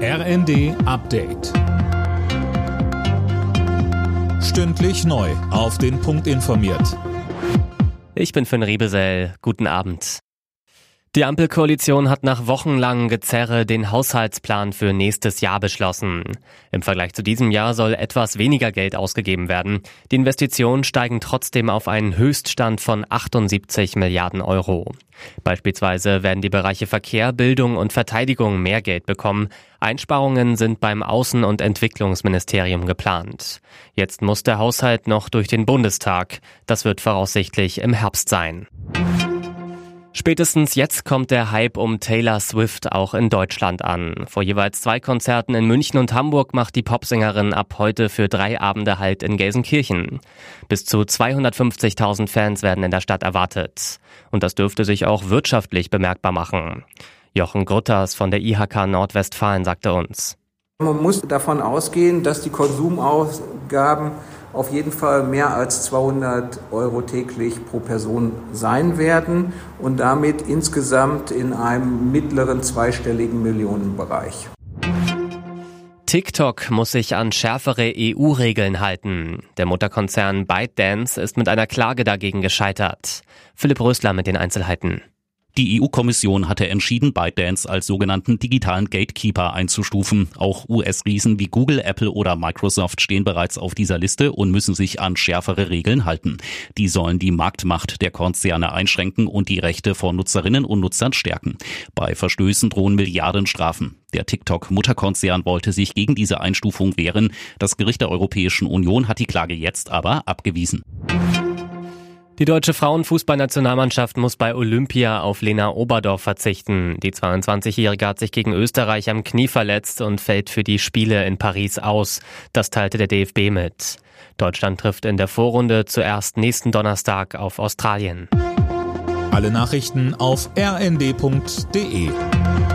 RND Update. Stündlich neu auf den Punkt informiert. Ich bin Finn Riebesell. Guten Abend. Die Ampelkoalition hat nach wochenlangem Gezerre den Haushaltsplan für nächstes Jahr beschlossen. Im Vergleich zu diesem Jahr soll etwas weniger Geld ausgegeben werden. Die Investitionen steigen trotzdem auf einen Höchststand von 78 Milliarden Euro. Beispielsweise werden die Bereiche Verkehr, Bildung und Verteidigung mehr Geld bekommen. Einsparungen sind beim Außen- und Entwicklungsministerium geplant. Jetzt muss der Haushalt noch durch den Bundestag. Das wird voraussichtlich im Herbst sein. Spätestens jetzt kommt der Hype um Taylor Swift auch in Deutschland an. Vor jeweils 2 Konzerten in München und Hamburg macht die Popsängerin ab heute für 3 Abende Halt in Gelsenkirchen. Bis zu 250.000 Fans werden in der Stadt erwartet. Und das dürfte sich auch wirtschaftlich bemerkbar machen. Jochen Grutters von der IHK Nordwestfalen sagte uns: Man muss davon ausgehen, dass die Konsumausgaben auf jeden Fall mehr als 200 Euro täglich pro Person sein werden und damit insgesamt in einem mittleren zweistelligen Millionenbereich. TikTok muss sich an schärfere EU-Regeln halten. Der Mutterkonzern ByteDance ist mit einer Klage dagegen gescheitert. Philipp Rösler mit den Einzelheiten. Die EU-Kommission hatte entschieden, ByteDance als sogenannten digitalen Gatekeeper einzustufen. Auch US-Riesen wie Google, Apple oder Microsoft stehen bereits auf dieser Liste und müssen sich an schärfere Regeln halten. Die sollen die Marktmacht der Konzerne einschränken und die Rechte von Nutzerinnen und Nutzern stärken. Bei Verstößen drohen Milliardenstrafen. Der TikTok-Mutterkonzern wollte sich gegen diese Einstufung wehren. Das Gericht der Europäischen Union hat die Klage jetzt aber abgewiesen. Die deutsche Frauenfußballnationalmannschaft muss bei Olympia auf Lena Oberdorf verzichten. Die 22-Jährige hat sich gegen Österreich am Knie verletzt und fällt für die Spiele in Paris aus. Das teilte der DFB mit. Deutschland trifft in der Vorrunde zuerst nächsten Donnerstag auf Australien. Alle Nachrichten auf rnd.de.